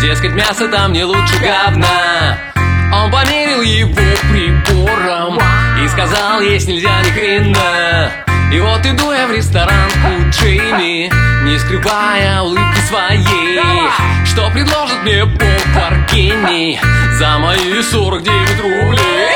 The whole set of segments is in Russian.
Дескать, мясо там не лучше говна. Он померил его прибором и сказал, есть нельзя ни хрена. И вот иду я в ресторан у Джейми, не скрывая улыбки своей, что предложит мне повар гений за мои 49 рублей.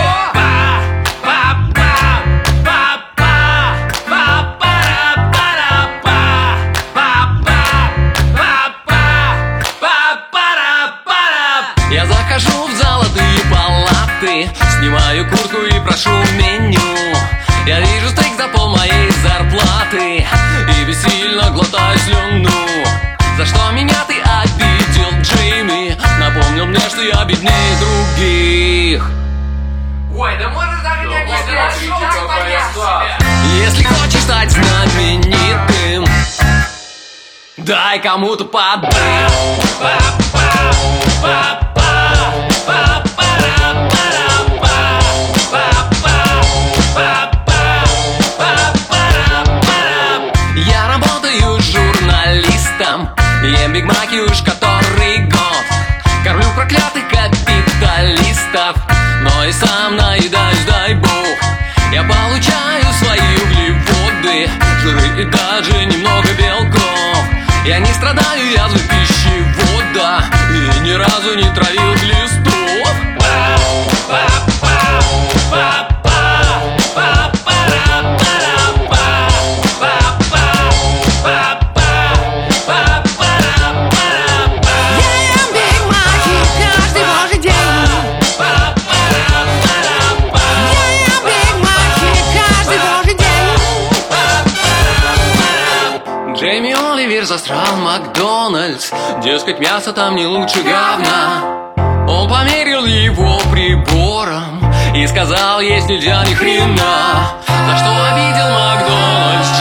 Я захожу в золотые палаты, снимаю куртку и прошу меню. Я вижу стейк за пол моей зарплаты и бессильно глотаю слюну. За что меня ты обидел, Джейми? Напомнил мне, что я беднее других. Ой, да можешь даже не объяснять. Если хочешь стать знаменитым, дай кому-то подбрать. Я работаю журналистом, ем бигмаки уж который год, кормлю проклятых капиталистов, но и сам наедаюсь, дай бог. Я получаю свои углеводы, жиры и даже немного белков. Я не страдаю язвой пищевода и ни разу не травил глистов. Джейми Оливер засрал Макдональдс, дескать, мясо там не лучше говна. Он померил его прибором и сказал, есть нельзя ни хрена. За что обидел Макдональдс